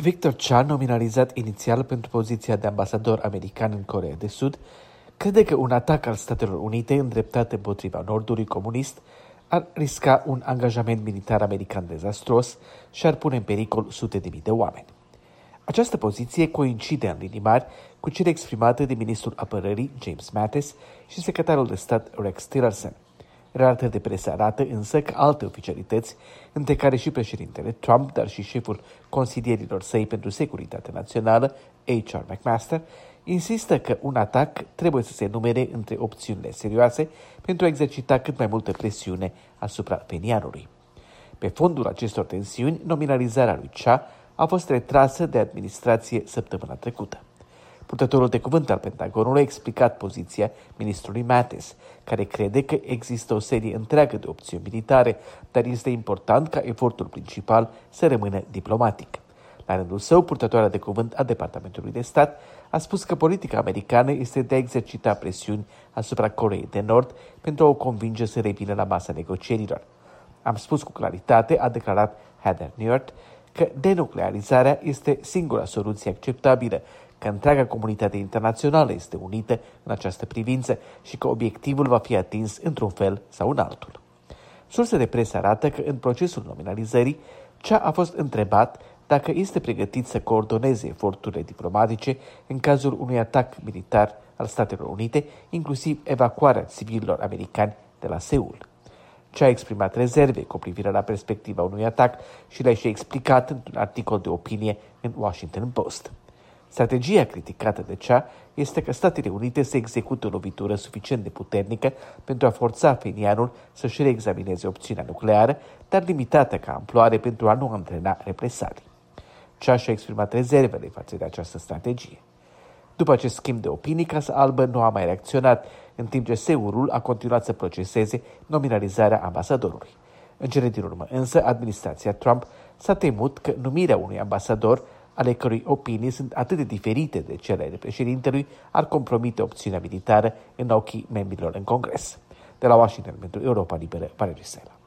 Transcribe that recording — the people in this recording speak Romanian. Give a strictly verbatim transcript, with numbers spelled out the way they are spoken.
Victor Cha, nominalizat inițial pentru poziția de ambasador american în Coreea de Sud, crede că un atac al Statelor Unite îndreptat împotriva Nordului comunist ar risca un angajament militar american dezastruos și ar pune în pericol sute de mii de oameni. Această poziție coincide în linii mari cu cele exprimate de ministrul apărării James Mattis și secretarul de stat Rex Tillerson. Relatări de presă arată însă că alte oficialități, între care și președintele Trump, dar și șeful consilierilor săi pentru securitate națională, H R McMaster, insistă că un atac trebuie să se numere între opțiunile serioase pentru a exercita cât mai multă presiune asupra Pyongyangului. Pe fondul acestor tensiuni, nominalizarea lui Cha a fost retrasă de administrație săptămâna trecută. Purtătorul de cuvânt al Pentagonului a explicat poziția ministrului Mattis, care crede că există o serie întreagă de opțiuni militare, dar este important ca efortul principal să rămână diplomatic. La rândul său, purtătoarea de cuvânt a Departamentului de Stat a spus că politica americană este de a exercita presiuni asupra Coreei de Nord pentru a o convinge să revină la masa negocierilor. Am spus cu claritate, a declarat Heather Nauert, că denuclearizarea este singura soluție acceptabilă, că întreaga comunitate internațională este unită în această privință și că obiectivul va fi atins într-un fel sau în altul. Surse de presă arată că în procesul nominalizării, Cha a fost întrebat dacă este pregătit să coordoneze eforturile diplomatice în cazul unui atac militar al Statelor Unite, inclusiv evacuarea civililor americani de la Seul. Cha a exprimat rezerve cu privire la perspectiva unui atac și le-a și explicat într-un articol de opinie în Washington Post. Strategia criticată de Cha este că Statele Unite să execute o lovitură suficient de puternică pentru a forța Pyongyangul să-și reexamineze opțiunea nucleară, dar limitată ca amploare pentru a nu antrena represalii. Cha și-a exprimat rezervele față de această strategie. După acest schimb de opinii, Casa Albă nu a mai reacționat, în timp ce Seulul a continuat să proceseze nominalizarea ambasadorului. În cele din urmă însă, administrația Trump s-a temut că numirea unui ambasador, ale cărui opinii sunt atât de diferite de cele ale președintelui, ar compromite opțiunea militară în ochii membrilor în Congres. De la Washington pentru Europa Liberă, Valerii Sela.